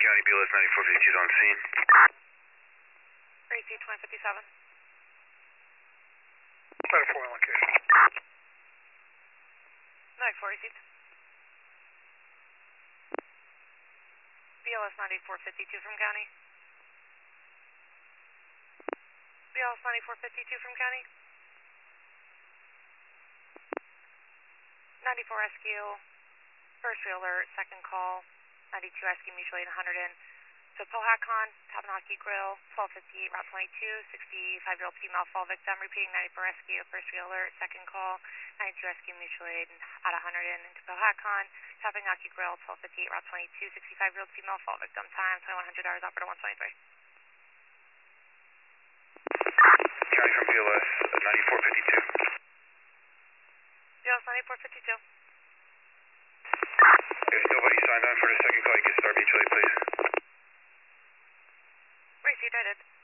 County, BLS 9452 is on scene. AC 2057. 94 on location. 94 AC. BLS 9452 from County. BLS 9452 from County. 94 SQ, first alert, second call, 92 SQ mutual aid 100 in. So Pohatcon, Tabanaki Grill, 1258, Route 22, 65-year-old female fall victim, repeating 94 SQ, first alert, second call, 92 SQ mutual aid at 100 in into Pohatcon, Tabanaki Grill, 1258, Route 22, 65-year-old female fall victim, time 2100 hours, operator 123. County from BLS 9452. BLS 9452. If nobody signed on for the second call, you can start mutual aid, please. Received, I did.